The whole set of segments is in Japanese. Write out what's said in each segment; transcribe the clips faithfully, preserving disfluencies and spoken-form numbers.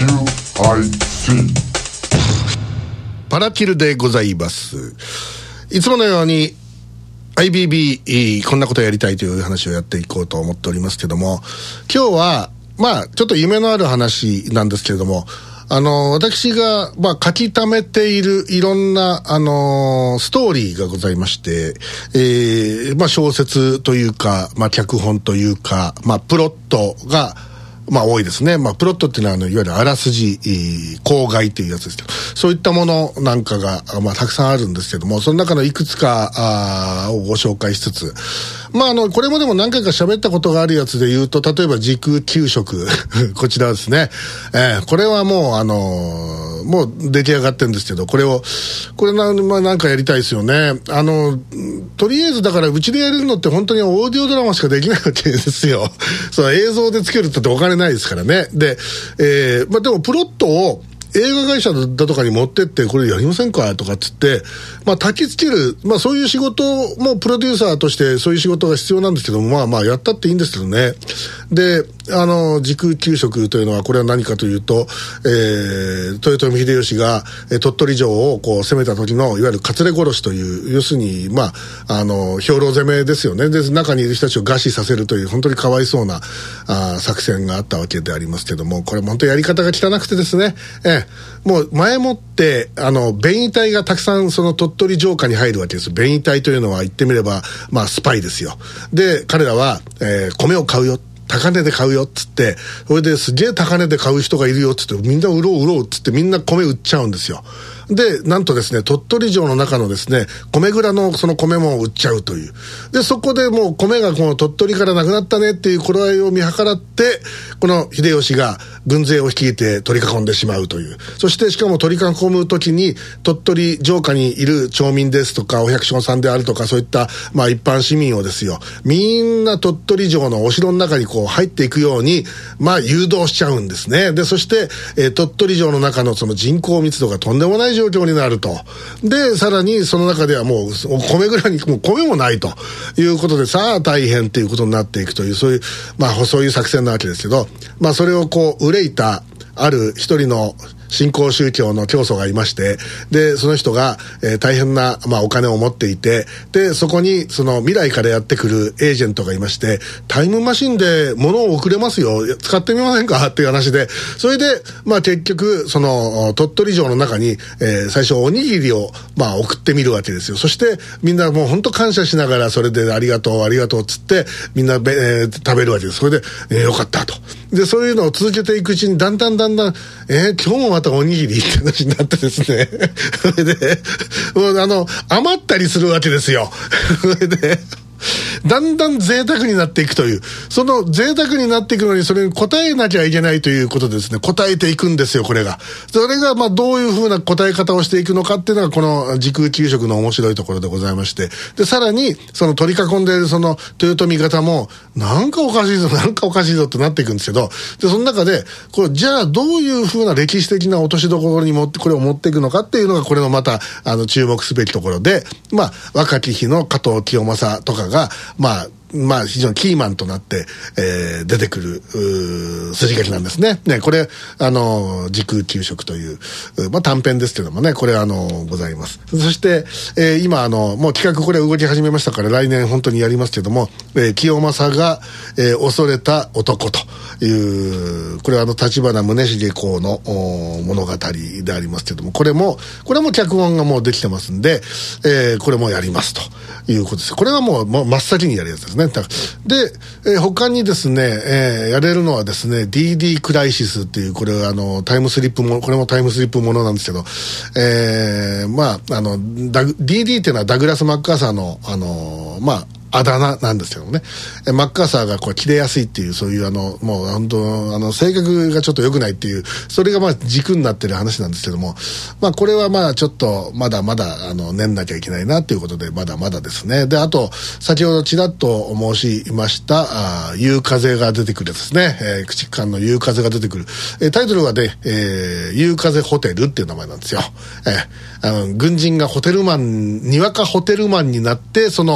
キューアイシーパラキルでございます。いつものように アイビービー こんなことやりたいという話をやっていこうと思っておりますけども、今日はまあちょっと夢のある話なんですけれども、あの私がまあ書き溜めているいろんなあのストーリーがございまして、えー、まあ小説というか、まあ脚本というか、まあプロットがまあ多いですね。まあプロットっていうのはあのいわゆるあらすじ、口外っていうやつですけど、そういったものなんかがまあたくさんあるんですけども、その中のいくつかあをご紹介しつつ、まああのこれもでも何回か喋ったことがあるやつで言うと、例えば時空給食こちらですね、えー、これはもうあのー、もう出来上がってるんですけど、これをこれな、まあ、なんかやりたいですよね。あのとりあえずだからうちでやれるのって本当にオーディオドラマしかできないわけですよ。その映像でつけるってお金ないですからね。で、えー、まあでもプロットを映画会社だとかに持ってってこれやりませんかとかっつって、まあ焚きつける、まあそういう仕事もプロデューサーとしてそういう仕事が必要なんですけども、まあまあやったっていいんですけどね。で、あの時空給食というのはこれは何かというと、えー、豊臣秀吉が鳥取城をこう攻めた時のいわゆるかつれ殺しという、要するにまああの兵糧攻めですよね。で中にいる人たちを餓死させるという本当にかわいそうなあ作戦があったわけでありますけども、これ本当にやり方が汚くてですね、えーもう前もってあの便衣隊がたくさんその鳥取城下に入るわけです。便衣隊というのは言ってみればまあスパイですよ。で彼らは、えー、米を買うよ、高値で買うよっつって、それですげえ高値で買う人がいるよっつって、みんな売ろう売ろうっつってみんな米売っちゃうんですよ。でなんとですね、鳥取城の中のですね米蔵のその米も売っちゃうという。でそこでもう米がこの鳥取からなくなったねっていう頃合いを見計らって、この秀吉が軍勢を率いて取り囲んでしまうという。そしてしかも取り囲む時に鳥取城下にいる町民ですとかお百姓さんであるとか、そういったまあ一般市民をですよ、みんな鳥取城のお城の中にこう入っていくようにまあ誘導しちゃうんですね。でそして、えー、鳥取城の中のその人口密度がとんでもない状況になると。でさらにその中ではもう米蔵にもう米もないということで、さあ大変っていうことになっていくという、そういうまあそういう作戦なわけですけど、まあそれをこう憂いたある一人の新興宗教の教祖がいまして、でその人が、えー、大変な、まあ、お金を持っていて、でそこにその未来からやってくるエージェントがいまして、タイムマシンで物を送れますよ、使ってみませんかっていう話で、それで、まあ、結局その鳥取城の中に、えー、最初おにぎりを、まあ、送ってみるわけですよ。そしてみんなもう本当感謝しながら、それでありがとうありがとうっつってみんな、えー、食べるわけです。それで、えー、よかったと。でそういうのを続けていくうちにだんだんだんだん、えー、今日もまたおにぎりって話になってですねそれでもうあの余ったりするわけですよそれでだんだん贅沢になっていくという、その贅沢になっていくのにそれに応えなきゃいけないということでですね、応えていくんですよ。これがそれがまあどういうふうな答え方をしていくのかっていうのがこの時空給食の面白いところでございまして、でさらにその取り囲んでいるその豊臣方もなんかおかしいぞなんかおかしいぞってなっていくんですけど、でその中でこれじゃあどういうふうな歴史的な落としどころに持ってこれを持っていくのかっていうのがこれのまたあの注目すべきところで、まあ若き日の加藤清正とかがまあまあ非常にキーマンとなって、えー、出てくる筋書きなんですね。ね、これあの時空給食という、まあ、短編ですけどもね、これあのございます。そして、えー、今あのもう企画これ動き始めましたから来年本当にやりますけども、えー、清正が、えー、恐れた男という、これはあの立花宗茂公の物語でありますけども、これもこれも脚本がもうできてますんで、えー、これもやりますということです。これはもう、もう真っ先にやるやつですね。で、えー、他にですね、えー、やれるのはですね ディーディー クライシスっていう、これはあのタイムスリップもこれもタイムスリップものなんですけど、えー、まああのダグ ディーディー っていうのはダグラス・マッカーサーのあのまああだ名なんですけどもね、マッカーサーがこう切れやすいっていう、そういうあのもう本当あの性格がちょっと良くないっていう、それがまあ軸になってる話なんですけども、まあこれはまあちょっとまだまだあの念なきゃいけないなということで、まだまだですね。であと先ほどちらっと申しました夕風が出てくるですね、えー、駆逐艦の夕風が出てくる、えー、タイトルはね、えー、夕風ホテルっていう名前なんですよ。えー、あの軍人がホテルマンにわかホテルマンになって、その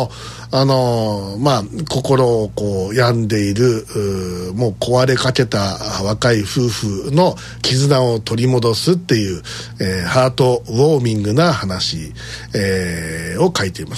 あのー、まあ心をこう病んでいる、もう壊れかけた若い夫婦の絆を取り戻すっていう、えー、ハートウォーミングな話、えー、を書いています、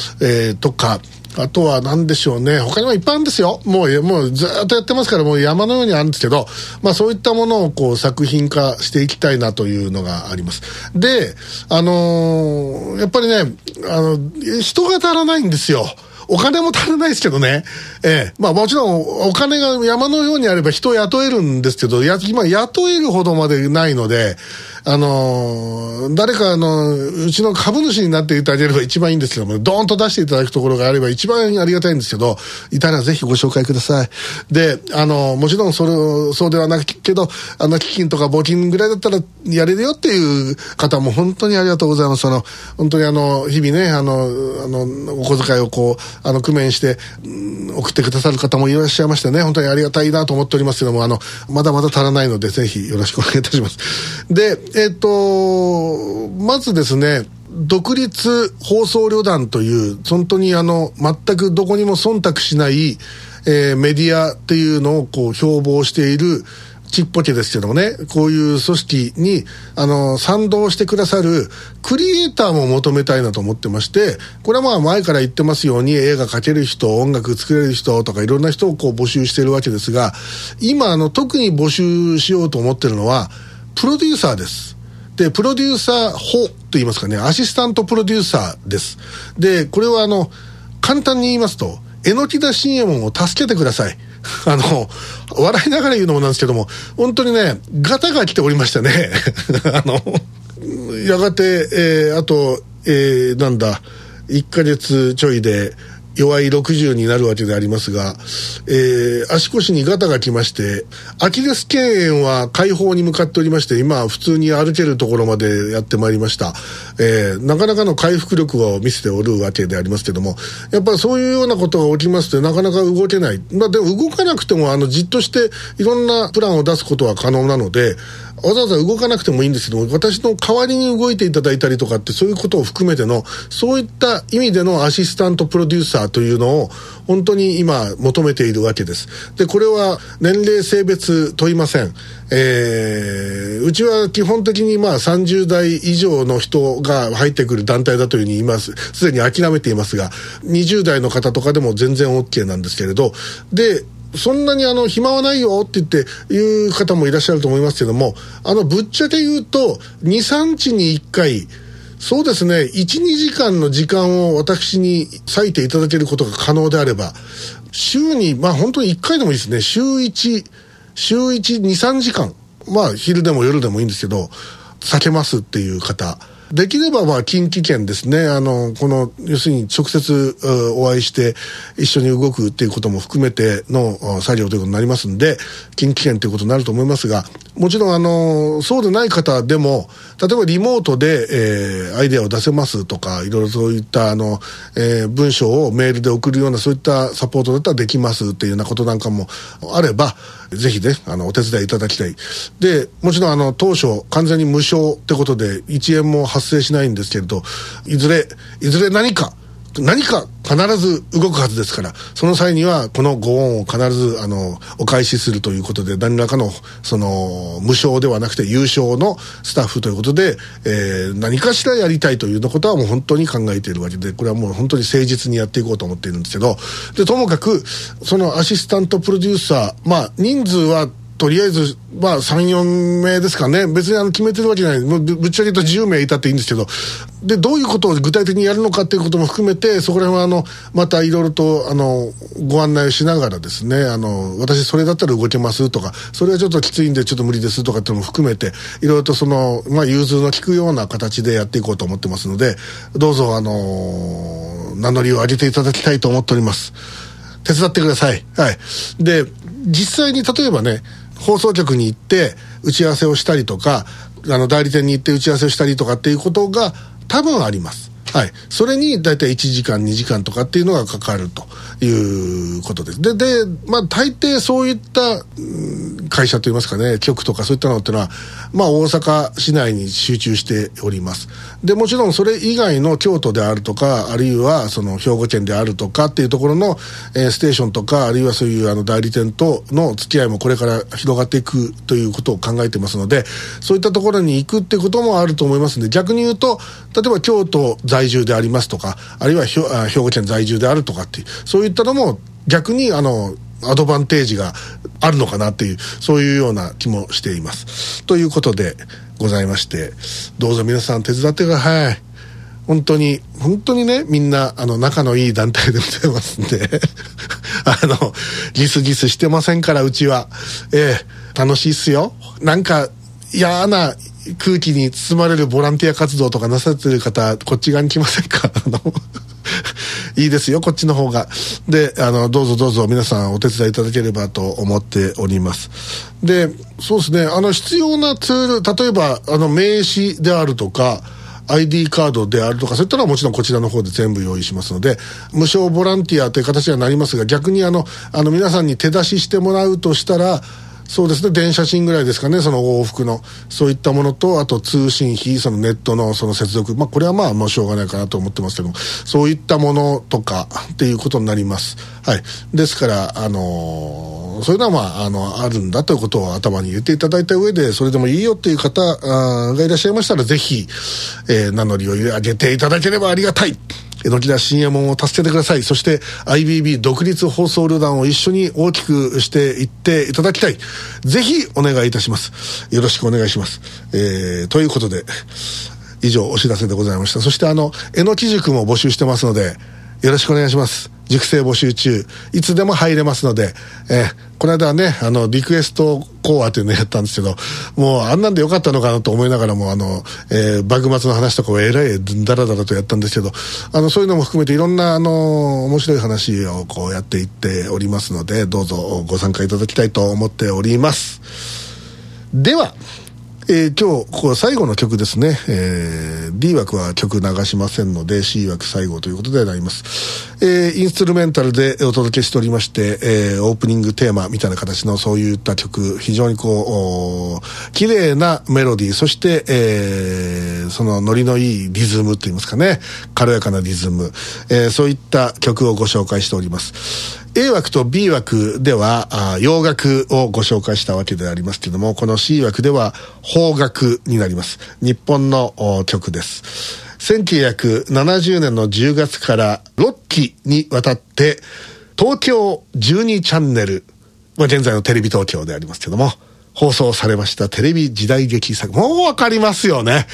えー、とかあとは何でしょうね、他にもいっぱいあるんですよ。もう、もうずっとやってますから、もう山のようにあるんですけど、まあそういったものをこう作品化していきたいなというのがあります。で、あのー、やっぱりね、あの、人が足らないんですよ。お金も足らないですけどね。ええ。まあもちろんお金が山のようにあれば人を雇えるんですけど、や、今雇えるほどまでないので、あのー、誰かあの、うちの株主になっていただければ一番いいんですけども、ドーンと出していただくところがあれば一番ありがたいんですけど、いたらぜひご紹介ください。で、あのー、もちろんそれ、そうではなくけど、あの、基金とか募金ぐらいだったらやれるよっていう方も本当にありがとうございます。あの、本当にあの、日々ね、あの、あの、お小遣いをこう、あの、工面して、うん、送ってくださる方もいらっしゃいましてね、本当にありがたいなと思っておりますけども、あの、まだまだ足らないので、ぜひよろしくお願いいたします。で、えっと、まずですね、独立放送旅団という、本当にあの、全くどこにも忖度しない、えー、メディアっていうのをこう、標榜している、ちっぽけですけどもね、こういう組織に、あの、賛同してくださるクリエイターも求めたいなと思ってまして、これはまあ前から言ってますように、映画描ける人、音楽作れる人とかいろんな人をこう募集しているわけですが、今あの、特に募集しようと思ってるのは、プロデューサーです。で、プロデューサー補と言いますかね、アシスタントプロデューサーです。で、これはあの、簡単に言いますと、榎田信右衛門を助けてください。あの、笑いながら言うのもなんですけども、本当にね、ガタが来ておりましたね。あの、やがて、えー、あと、えー、なんだ、いっかげつちょいで、弱いろくじゅうになるわけでありますが、えー、足腰にガタが来まして、アキレス腱炎は解放に向かっておりまして、今普通に歩けるところまでやってまいりました。えー、なかなかの回復力を見せておるわけでありますけども、やっぱりそういうようなことが起きますとなかなか動けない。まあでも動かなくてもあのじっとしていろんなプランを出すことは可能なので、わざわざ動かなくてもいいんですけども、私の代わりに動いていただいたりとかって、そういうことを含めての、そういった意味でのアシスタントプロデューサーというのを本当に今求めているわけです。で、これは年齢性別問いません。えー、うちは基本的にまあさんじゅうだい以上の人が入ってくる団体だというふうに言います。すでに諦めていますが、にじゅうだいの方とかでも全然 OK なんですけれど、で、そんなにあの暇はないよって言って言う方もいらっしゃると思いますけども、あのぶっちゃけ言うとに、さんにちにいっかい、そうですね、いち、にじかんの時間を私に割いていただけることが可能であれば、週にまあ本当にいっかいでもいいですね。週いち、週いち、に、さんじかん、まあ昼でも夜でもいいんですけど、避けますっていう方、できればまあ近畿圏ですね、あのこの要するに直接お会いして一緒に動くっていうことも含めての作業ということになりますんで、近畿圏ということになると思いますが、もちろんあのそうでない方でも、例えばリモートで、えー、アイデアを出せますとか、いろいろそういったあの、えー、文章をメールで送るようなそういったサポートだったらできますっていうようなことなんかもあれば、ぜひね、あのお手伝いいただきたい。で、もちろんあの当初完全に無償ってことでいちえんも発生しないんですけれど、いずれいずれ何か何か必ず動くはずですから、その際にはこのご恩を必ずあのお返しするということで、何らかのその無償ではなくて有償のスタッフということで、えー、何かしらやりたいということはもう本当に考えているわけで、これはもう本当に誠実にやっていこうと思っているんですけど、でともかくそのアシスタントプロデューサー、まあ人数はとりあえず、まあ、さん、よんめいですかね。別にあの決めてるわけじゃない。もうぶっちゃけ言うとじゅうめいいたっていいんですけど。で、どういうことを具体的にやるのかっていうことも含めて、そこら辺はあの、またいろいろと、あの、ご案内をしながらですね、あの、私それだったら動けますとか、それはちょっときついんでちょっと無理ですとかっていうのも含めて、いろいろとその、まあ、融通の利くような形でやっていこうと思ってますので、どうぞ、あの、名乗りを上げていただきたいと思っております。手伝ってください。はい。で、実際に例えばね、放送局に行って打ち合わせをしたりとか、あの代理店に行って打ち合わせをしたりとかっていうことが多分あります。 はい、それに大体いちじかんにじかんとかっていうのがかかるということです。で、で、まあ大抵そういった会社といいますかね、局とかそういったのってのは、まあ大阪市内に集中しております。で、もちろんそれ以外の京都であるとか、あるいはその兵庫県であるとかっていうところの、えー、ステーションとか、あるいはそういうあの代理店との付き合いもこれから広がっていくということを考えてますので、そういったところに行くってこともあると思いますので、逆に言うと、例えば京都在住でありますとか、あるいは兵庫県在住であるとかっていう、そういったのも逆にあのアドバンテージがあるのかなっていう、そういうような気もしています。ということでございまして、どうぞ皆さん手伝ってください。本当に本当にね、みんなあの仲のいい団体でございますんであのギスギスしてませんから、うちは、えー、楽しいっすよ。なんか嫌な空気に包まれるボランティア活動とかなさってる方、こっち側に来ませんか？あのいいですよ、こっちの方が。で、あのどうぞどうぞ皆さんお手伝いいただければと思っております。で、そうですね、あの必要なツール、例えばあの名刺であるとかアイディー カードであるとか、そういったのはもちろんこちらの方で全部用意しますので、無償ボランティアという形にはなりますが、逆にあのあの皆さんに手出ししてもらうとしたら、そうですね、電車賃ぐらいですかね、その往復のそういったものと、あと通信費、そのネットのその接続、まあこれはまあもうしょうがないかなと思ってますけども、そういったものとかっていうことになります。はい。ですからあのー、そういうのはまああのあるんだということを頭に入れていただいた上で、それでもいいよっていう方がいらっしゃいましたら、ぜひ、えー、名乗りを入れ上げていただければありがたい。榎田信也門を助けてください。そして アイビービー 独立放送旅団を一緒に大きくしていっていただきたい。ぜひお願いいたします。よろしくお願いします。えー、ということで以上お知らせでございました。そしてあの榎木塾も募集してますので、よろしくお願いします。塾生募集中、いつでも入れますので、えー、この間はね、あのリクエスト講話というのをやったんですけど、もうあんなんでよかったのかなと思いながらも、あの、えー、幕末の話とかをえらいダラダラとやったんですけど、あのそういうのも含めていろんなあの面白い話をこうやっていっておりますので、どうぞご参加いただきたいと思っております。では、えー、今日ここ最後の曲ですね、えー、D 枠は曲流しませんので C 枠最後ということでなります。えー、インストゥルメンタルでお届けしておりまして、えー、オープニングテーマみたいな形のそういった曲、非常にこう綺麗なメロディー、そして、えー、そのノリのいいリズムといいますかね、軽やかなリズム、えー、そういった曲をご紹介しております。A 枠と B 枠ではあ洋楽をご紹介したわけでありますけれども、この C 枠では邦楽になります。日本の曲です。せんきゅうひゃくななじゅうねんのじゅうがつからろっきにわたって東京じゅうにチャンネル、まあ、現在のテレビ東京でありますけども、放送されましたテレビ時代劇作、もうわかりますよね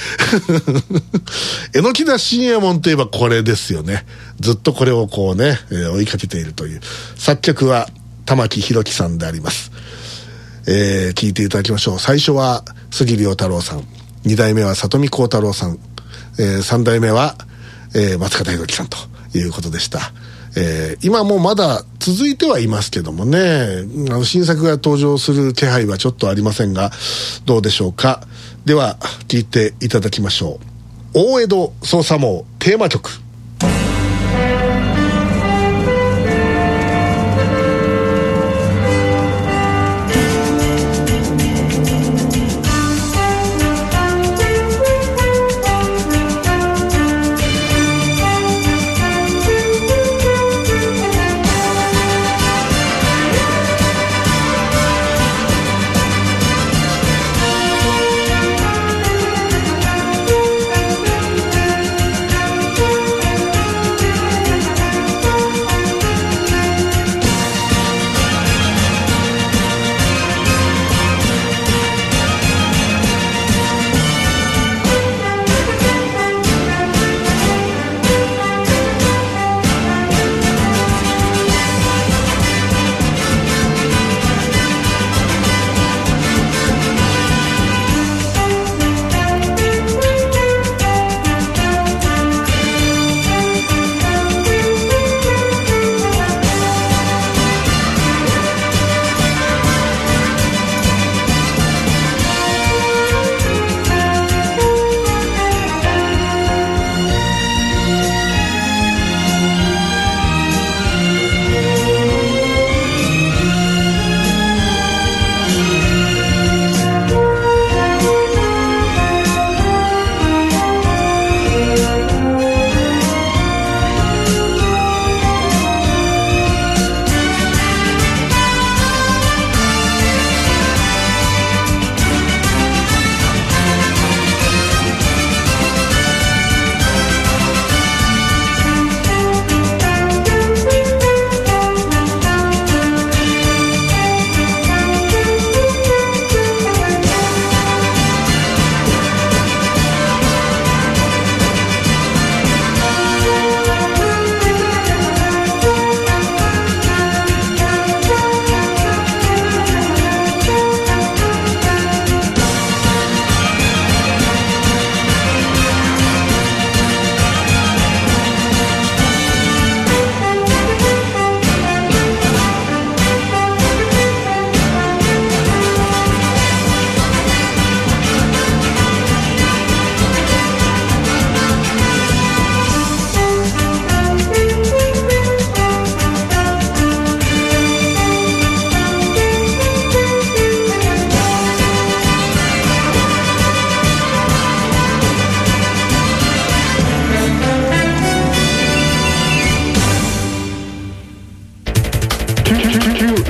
榎田信也門といえばこれですよね。ずっとこれをこうね、えー、追いかけているという。作曲は玉木宏樹さんであります。えー、聞いていただきましょう。最初は杉良太郎さん、にだいめは里見幸太郎さん、えー、さんだいめは、えー、松方弘樹さんということでした。えー、今もまだ続いてはいますけどもね、あの新作が登場する気配はちょっとありませんが、どうでしょうか。では聞いていただきましょう。大江戸捜査網テーマ曲。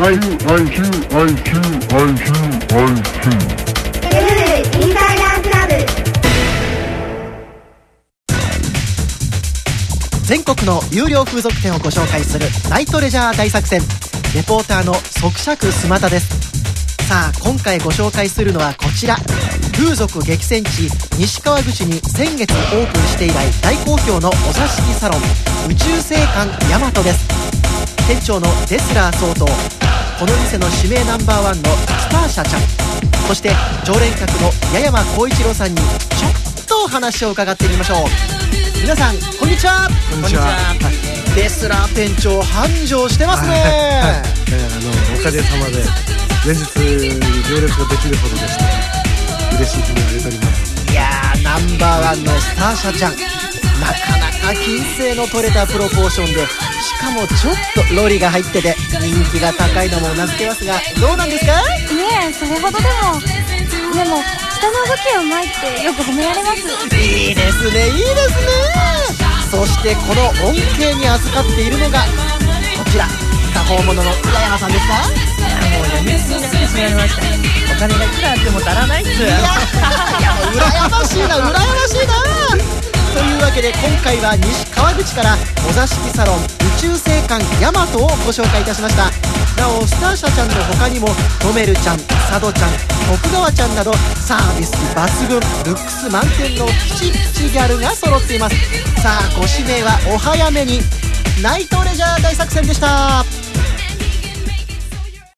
アイキュー、アイキュー、アイキュー、アイキュー、アイキュー。 インサイダークラブ。 全国の有料風俗店をご紹介するナイトレジャー大作戦。レポーターの即尺スマタです。さあ今回ご紹介するのはこちら、風俗激戦地西川口に先月オープンして以来大好評のお座敷サロン宇宙星館ヤマトです。店長のデスラー総統、この店の指名ナンバーワンのスターシャちゃん、そして常連客の八山浩一郎さんにちょっとお話を伺ってみましょう。皆さんこんにちは。 こんにちは。 デスラー店長繁盛してますね。 はい、はい、えー、あのおかげさまで連日行列ができるほどでして嬉しい気分が出ております。 いやー、ナンバーワンのスターシャちゃん、なかなか金星の取れたプロポーションで、しかもちょっとロリが入ってて人気が高いのもうなずけますが、どうなんですか？ いえ、それほどでも。でも下の動きを前ってよく褒められます。 いいですね、いいですね。そしてこの恩恵に預かっているのがこちら、過保物の八山さんですか？ もうやみつきになってしまいました。お金がいくらあっても足らないっす。いや、 いやもう羨ましいな、羨ましいな。というわけで今回は西川口からお座敷サロン宇宙星館ヤマトをご紹介いたしました。なおスターシャちゃんの他にもトメルちゃん、サドちゃん、徳川ちゃんなどサービス抜群、ルックス満点のピチピチギャルが揃っています。さあご指名はお早めに。ナイトレジャー大作戦でした。